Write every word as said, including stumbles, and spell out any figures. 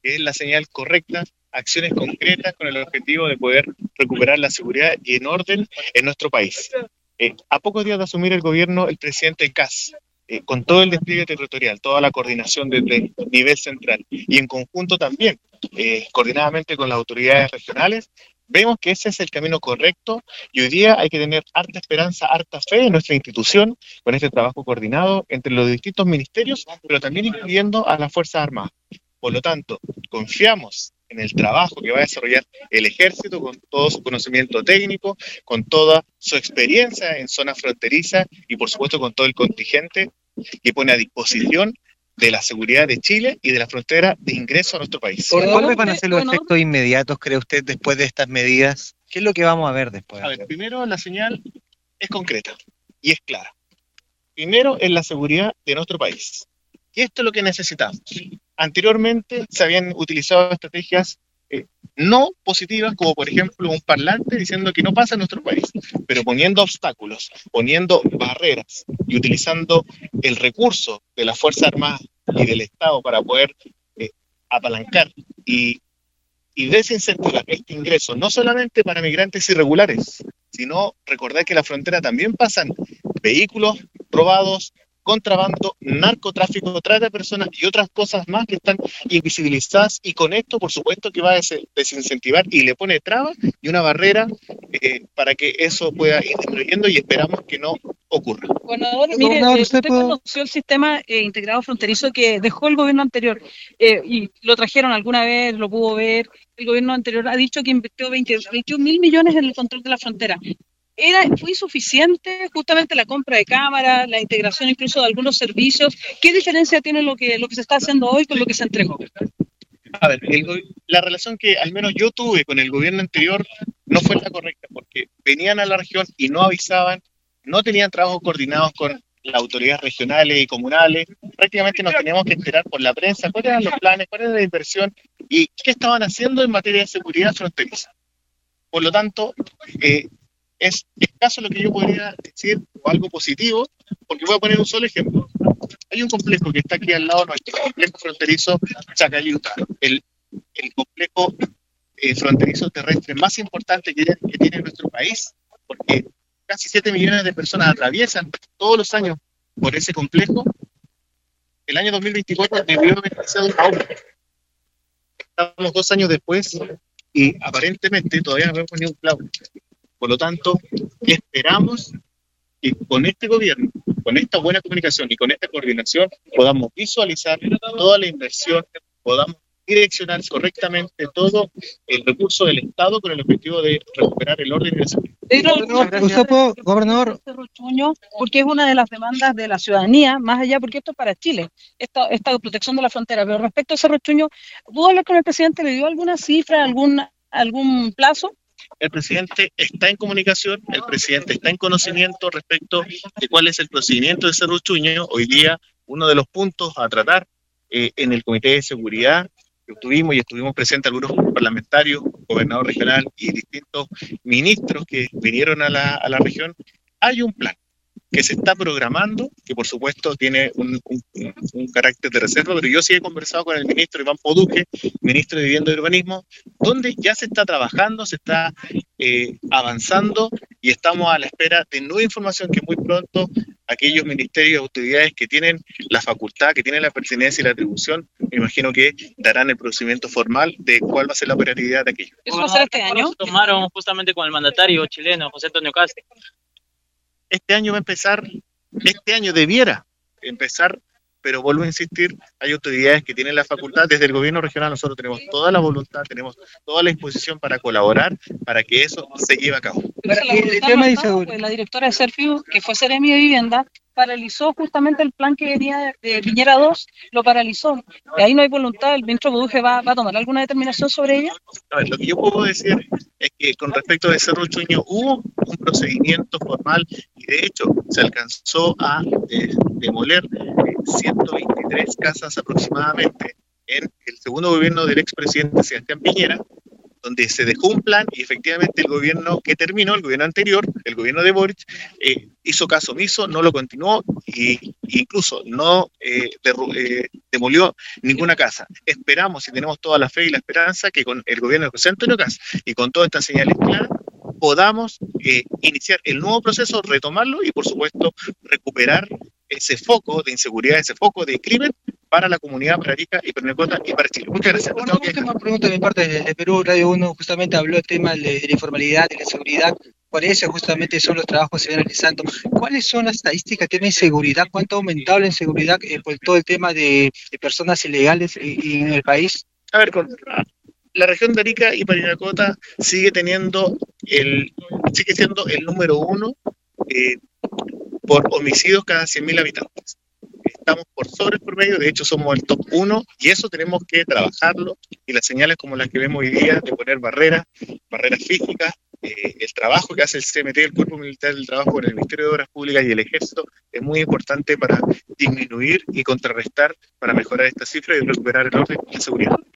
que es la señal correcta, acciones concretas con el objetivo de poder recuperar la seguridad y en orden en nuestro país. Eh, a pocos días de asumir el gobierno, el presidente Kast, eh, con todo el despliegue territorial, toda la coordinación desde nivel central y en conjunto también, eh, coordinadamente con las autoridades regionales, vemos que ese es el camino correcto y hoy día hay que tener harta esperanza, harta fe en nuestra institución con este trabajo coordinado entre los distintos ministerios, pero también incluyendo a las Fuerzas Armadas. Por lo tanto, confiamos en el trabajo que va a desarrollar el Ejército con todo su conocimiento técnico, con toda su experiencia en zonas fronterizas y por supuesto con todo el contingente que pone a disposición de la seguridad de Chile y de la frontera de ingreso a nuestro país. ¿Cuáles van a ser los efectos inmediatos, cree usted, después de estas medidas? ¿Qué es lo que vamos a ver después? A ver, primero la señal es concreta y es clara. Primero es la seguridad de nuestro país. Y esto es lo que necesitamos. Anteriormente se habían utilizado estrategias eh, no positivas, como por ejemplo un parlante diciendo que no pasa en nuestro país, pero poniendo obstáculos, poniendo barreras y utilizando el recurso de la Fuerza Armada y del Estado para poder eh, apalancar y, y desincentivar este ingreso, no solamente para migrantes irregulares, sino recordar que en la frontera también pasan vehículos robados, contrabando, narcotráfico, trata de personas y otras cosas más que están invisibilizadas, y con esto por supuesto que va a des desincentivar y le pone trabas y una barrera eh, para que eso pueda ir disminuyendo y esperamos que no ocurra. Gobernador, mire, eh, usted conoció el sistema eh, integrado fronterizo que dejó el gobierno anterior eh, y lo trajeron alguna vez, lo pudo ver. El gobierno anterior ha dicho que invirtió veintiún mil millones en el control de la frontera. Era, ¿Fue insuficiente justamente la compra de cámaras, la integración incluso de algunos servicios? ¿Qué diferencia tiene lo que, lo que se está haciendo hoy con lo que se entregó? A ver, el, la relación que al menos yo tuve con el gobierno anterior no fue la correcta, porque venían a la región y no avisaban, no tenían trabajos coordinados con las autoridades regionales y comunales, prácticamente nos teníamos que enterar por la prensa cuáles eran los planes, cuál era la inversión y qué estaban haciendo en materia de seguridad fronteriza. Por lo tanto, eh, es escaso lo que yo podría decir o algo positivo, porque voy a poner un solo ejemplo. Hay un complejo que está aquí al lado nuestro, el complejo fronterizo Chacayuta, el, el complejo eh, fronterizo terrestre más importante que, que tiene nuestro país, porque casi siete millones de personas atraviesan todos los años por ese complejo. El año dos mil veinticuatro debió haber iniciado una obra. Estamos dos años después y aparentemente todavía no hemos ni un clavo. Por lo tanto, esperamos que con este gobierno, con esta buena comunicación y con esta coordinación, podamos visualizar toda la inversión, podamos direccionar correctamente todo el recurso del Estado con el objetivo de recuperar el orden y la seguridad. ¿Usted puede, gobernador? Porque es una de las demandas de la ciudadanía, más allá, porque esto es para Chile, esta, esta protección de la frontera. Pero respecto a Cerro Chuño, ¿pudo hablar con el presidente? ¿Le dio alguna cifra, algún, algún plazo? El presidente está en comunicación, el presidente está en conocimiento respecto de cuál es el procedimiento de Cerro Chuño. Hoy día, uno de los puntos a tratar eh, en el Comité de Seguridad que estuvimos y estuvimos presentes algunos parlamentarios, gobernador regional y distintos ministros que vinieron a la, a la región, hay un plan que se está programando, que por supuesto tiene un, un, un carácter de reserva, pero yo sí he conversado con el ministro Iván Poduque, ministro de Vivienda y Urbanismo, donde ya se está trabajando, se está eh, avanzando y estamos a la espera de nueva información que muy pronto aquellos ministerios y autoridades que tienen la facultad, que tienen la pertinencia y la atribución, me imagino que darán el procedimiento formal de cuál va a ser la operatividad de aquello. ¿Eso va a ser este año? Se tomaron justamente con el mandatario chileno, José Antonio Kast. Este año va a empezar, este año debiera empezar, pero vuelvo a insistir, hay autoridades que tienen la facultad, desde el gobierno regional nosotros tenemos toda la voluntad, tenemos toda la disposición para colaborar, para que eso se lleve a cabo. Pero el tema dice, pues, la directora de Serfiu, que fue Seremi de Vivienda, paralizó justamente el plan que venía de Piñera dos, lo paralizó. Y ahí no hay voluntad, el ministro Buduje va, va a tomar alguna determinación sobre ella. A ver, lo que yo puedo decir es que con respecto de Cerro Chuño hubo un procedimiento formal y de hecho se alcanzó a eh, demoler eh, ciento veintitrés casas aproximadamente en el segundo gobierno del expresidente Sebastián Piñera, donde se dejó un plan y efectivamente el gobierno que terminó, el gobierno anterior, el gobierno de Boric, eh, hizo caso omiso, no lo continuó e incluso no eh, derru- eh, demolió ninguna casa. Esperamos y tenemos toda la fe y la esperanza que con el gobierno de José Antonio Kast y con todas estas señales claras podamos eh, iniciar el nuevo proceso, retomarlo y por supuesto recuperar ese foco de inseguridad, ese foco de crimen para la comunidad, para Arica y para Necota y para Chile. Muchas gracias. Una última pregunta de mi parte. Desde Perú Radio uno justamente habló del tema de, de la informalidad, de la inseguridad. ¿Cuáles justamente son los trabajos que se ven realizando? ¿Cuáles son las estadísticas que tiene inseguridad? ¿Cuánto ha aumentado la inseguridad eh, por todo el tema de, de personas ilegales eh, en el país? A ver, con, la región de Arica y Parinacota sigue teniendo el, sigue siendo el número uno eh, por homicidios cada cien mil habitantes. Estamos por sobre el promedio, de hecho somos el top uno y eso tenemos que trabajarlo y las señales como las que vemos hoy día de poner barreras, barreras físicas, eh, el trabajo que hace el C M T, el Cuerpo Militar del Trabajo con el Ministerio de Obras Públicas y el Ejército es muy importante para disminuir y contrarrestar, para mejorar esta cifra y recuperar el orden y la seguridad.